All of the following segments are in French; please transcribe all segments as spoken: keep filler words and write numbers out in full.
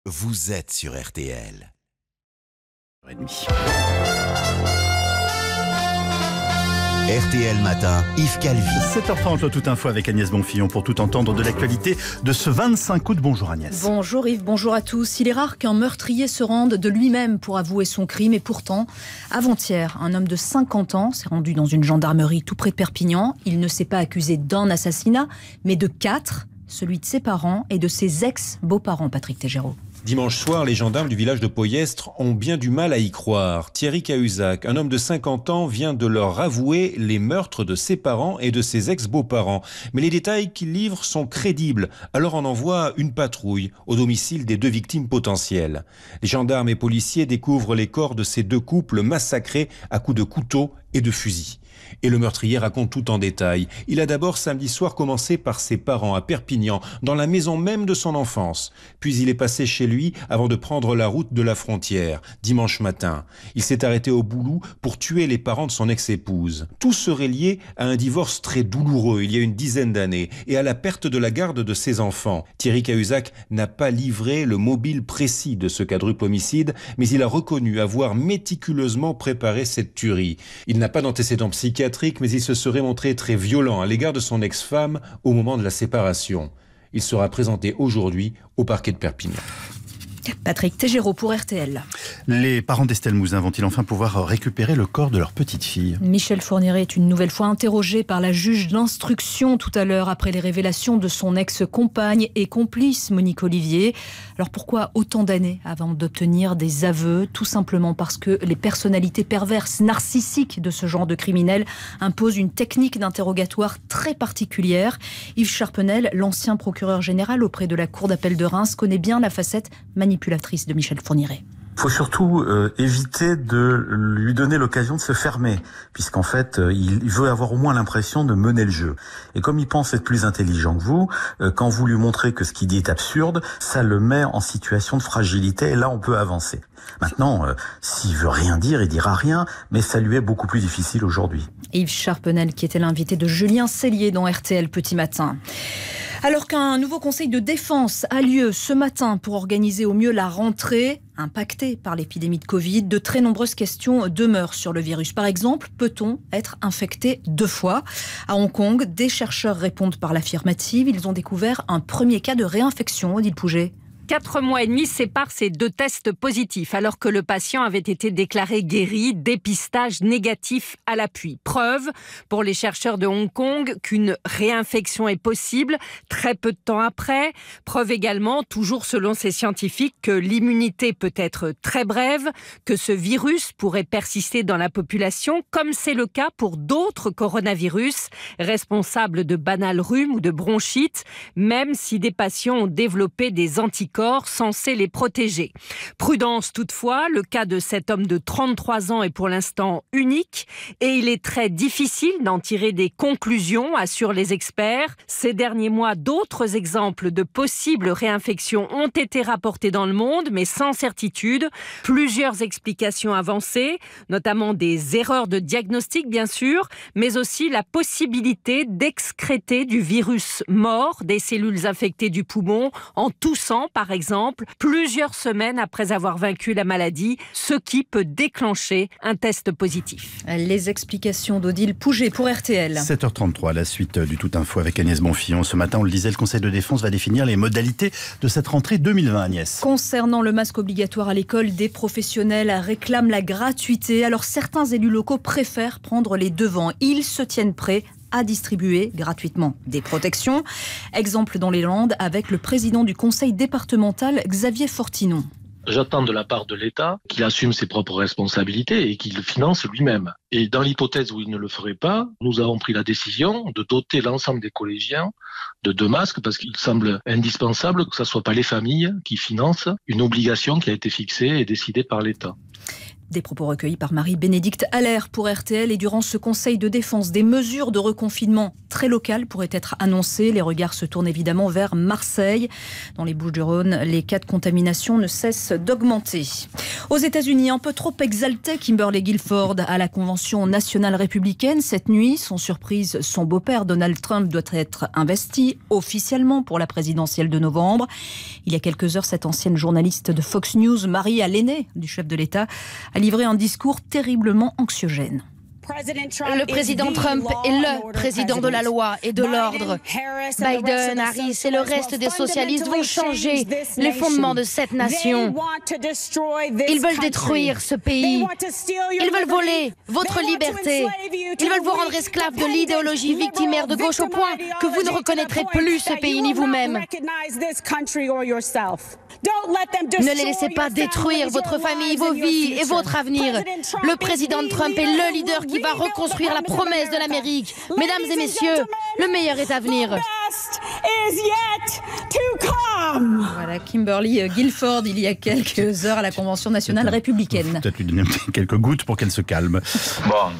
vous êtes sur R T L. R T L Matin, Yves Calvi. sept heures trente, le Tout Info avec Agnès Bonfillon pour tout entendre de l'actualité de ce vingt-cinq août. Bonjour Agnès. Bonjour Yves, bonjour à tous. Il est rare qu'un meurtrier se rende de lui-même pour avouer son crime. Et pourtant, avant-hier, un homme de cinquante ans s'est rendu dans une gendarmerie tout près de Perpignan. Il ne s'est pas accusé d'un assassinat, mais de quatre, celui de ses parents et de ses ex-beaux-parents, Patrick Tégéraud. Dimanche soir, les gendarmes du village de Poyestre ont bien du mal à y croire. Thierry Cahuzac, un homme de cinquante ans, vient de leur avouer les meurtres de ses parents et de ses ex-beaux-parents. Mais les détails qu'il livre sont crédibles. Alors on envoie une patrouille au domicile des deux victimes potentielles. Les gendarmes et policiers découvrent les corps de ces deux couples massacrés à coups de couteau et de fusil. Et le meurtrier raconte tout en détail. Il a d'abord samedi soir commencé par ses parents à Perpignan, dans la maison même de son enfance. Puis il est passé chez lui avant de prendre la route de la frontière, dimanche matin. Il s'est arrêté au Boulou pour tuer les parents de son ex-épouse. Tout serait lié à un divorce très douloureux il y a une dizaine d'années et à la perte de la garde de ses enfants. Thierry Cahuzac n'a pas livré le mobile précis de ce quadruple homicide, mais il a reconnu avoir méticuleusement préparé cette tuerie. Il n'a pas d'antécédents psychiatriques, mais il se serait montré très violent à l'égard de son ex-femme au moment de la séparation. Il sera présenté aujourd'hui au parquet de Perpignan. Patrick Tégéraud pour R T L. Les parents d'Estelle Mouzin vont-ils enfin pouvoir récupérer le corps de leur petite fille ? Michel Fourniret est une nouvelle fois interrogé par la juge d'instruction tout à l'heure après les révélations de son ex-compagne et complice Monique Olivier. Alors pourquoi autant d'années avant d'obtenir des aveux ? Tout simplement parce que les personnalités perverses, narcissiques de ce genre de criminels imposent une technique d'interrogatoire très particulière. Yves Charpenel, l'ancien procureur général auprès de la Cour d'appel de Reims, connaît bien la facette manipulatrice de Michel Fourniret. Il faut surtout euh, éviter de lui donner l'occasion de se fermer, puisqu'en fait, euh, il veut avoir au moins l'impression de mener le jeu. Et comme il pense être plus intelligent que vous, euh, quand vous lui montrez que ce qu'il dit est absurde, ça le met en situation de fragilité, et là, on peut avancer. Maintenant, euh, s'il veut rien dire, il dira rien, mais ça lui est beaucoup plus difficile aujourd'hui. Yves Charpenel, qui était l'invité de Julien Cellier dans R T L Petit Matin. Alors qu'un nouveau conseil de défense a lieu ce matin pour organiser au mieux la rentrée, impactée par l'épidémie de Covid, de très nombreuses questions demeurent sur le virus. Par exemple, peut-on être infecté deux fois ? À Hong Kong, des chercheurs répondent par l'affirmative. Ils ont découvert un premier cas de réinfection, Odile Pouget. Quatre mois et demi séparent ces deux tests positifs, alors que le patient avait été déclaré guéri, dépistage négatif à l'appui. Preuve pour les chercheurs de Hong Kong qu'une réinfection est possible très peu de temps après. Preuve également, toujours selon ces scientifiques, que l'immunité peut être très brève, que ce virus pourrait persister dans la population, comme c'est le cas pour d'autres coronavirus, responsables de banal rhume ou de bronchite, même si des patients ont développé des anticorps censés les protéger. Prudence toutefois, le cas de cet homme de trente-trois ans est pour l'instant unique et il est très difficile d'en tirer des conclusions, assurent les experts. Ces derniers mois, d'autres exemples de possibles réinfections ont été rapportés dans le monde, mais sans certitude. Plusieurs explications avancées, notamment des erreurs de diagnostic bien sûr, mais aussi la possibilité d'excréter du virus mort des cellules infectées du poumon en toussant par exemple, plusieurs semaines après avoir vaincu la maladie, ce qui peut déclencher un test positif. Les explications d'Odile Pouget pour R T L. sept heures trente-trois, la suite du Tout Info avec Agnès Bonfillon. Ce matin, on le disait, le Conseil de défense va définir les modalités de cette rentrée deux mille vingt, Agnès. Concernant le masque obligatoire à l'école, des professionnels réclament la gratuité. Alors certains élus locaux préfèrent prendre les devants. Ils se tiennent prêts à distribuer gratuitement des protections. Exemple dans les Landes avec le président du conseil départemental, Xavier Fortinon. J'attends de la part de l'État qu'il assume ses propres responsabilités et qu'il le finance lui-même. Et dans l'hypothèse où il ne le ferait pas, nous avons pris la décision de doter l'ensemble des collégiens de deux masques parce qu'il semble indispensable que ce ne soit pas les familles qui financent une obligation qui a été fixée et décidée par l'État. Des propos recueillis par Marie-Bénédicte Allaire pour R T L. Et durant ce conseil de défense, des mesures de reconfinement très locales pourraient être annoncées. Les regards se tournent évidemment vers Marseille. Dans les Bouches-du-Rhône, les cas de contamination ne cessent d'augmenter. Aux États-Unis, un peu trop exalté, Kimberly Guilford à la Convention nationale républicaine. Cette nuit, sans surprise, son beau-père Donald Trump doit être investi officiellement pour la présidentielle de novembre. Il y a quelques heures, cette ancienne journaliste de Fox News, Marie à l'aîné du chef de l'État, a livré un discours terriblement anxiogène. Le président Trump est le président de la loi et de l'ordre. Biden, Harris et le reste des socialistes vont changer les fondements de cette nation. Ils veulent détruire ce pays. Ils veulent voler votre liberté. Ils veulent vous rendre esclaves de l'idéologie victimaire de gauche au point que vous ne reconnaîtrez plus ce pays ni vous-même. Ne les laissez pas détruire votre famille, vos vies et votre avenir. Le président Trump est le leader qui va reconstruire la promesse de l'Amérique. Mesdames et messieurs, le meilleur est à venir. Voilà, Kimberly Guilford, il y a quelques heures à la Convention nationale républicaine. Peut-être lui donner quelques gouttes pour qu'elle se calme. Bond.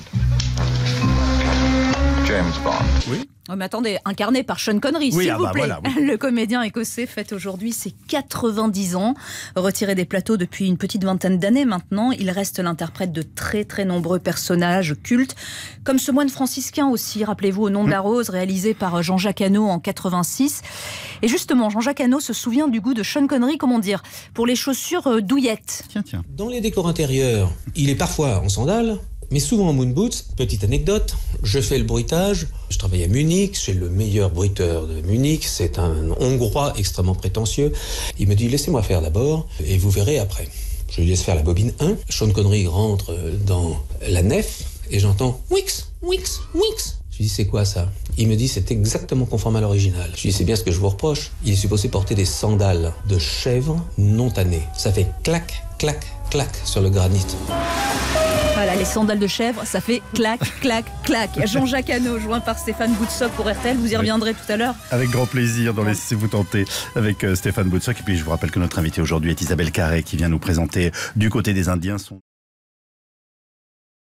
James Bond. Oui. Oh, mais attendez, incarné par Sean Connery, oui, s'il ah vous bah plaît. Voilà, oui. Le comédien écossais fête aujourd'hui ses quatre-vingt-dix ans. Retiré des plateaux depuis une petite vingtaine d'années maintenant, il reste l'interprète de très très nombreux personnages cultes, comme ce moine franciscain aussi, rappelez-vous, Au nom de la rose, réalisé par Jean-Jacques Hano en quatre-vingt-six. Et justement, Jean-Jacques Hano se souvient du goût de Sean Connery, comment dire, pour les chaussures douillettes. Tiens, tiens. Dans les décors intérieurs, il est parfois en sandales, mais souvent en moon boots. Petite anecdote, je fais le bruitage. Je travaille à Munich, j'ai le meilleur bruiteur de Munich. C'est un Hongrois extrêmement prétentieux. Il me dit, laissez-moi faire d'abord et vous verrez après. Je lui laisse faire la bobine un. Sean Connery rentre dans la nef et j'entends Wix, Wix, Wix. Je lui dis, c'est quoi ça? Il me dit, c'est exactement conforme à l'original. Je lui dis, c'est bien ce que je vous reproche. Il est supposé porter des sandales de chèvre non tannées. Ça fait clac, clac, clac sur le granit. Voilà, les sandales de chèvre, ça fait clac, clac, clac. Jean-Jacques Hano, joint par Stéphane Boutsock pour R T L. Vous y reviendrez tout à l'heure. Avec grand plaisir, dans Laissez-vous tenter, avec Stéphane Boutsock. Et puis je vous rappelle que notre invité aujourd'hui est Isabelle Carré, qui vient nous présenter Du côté des Indiens son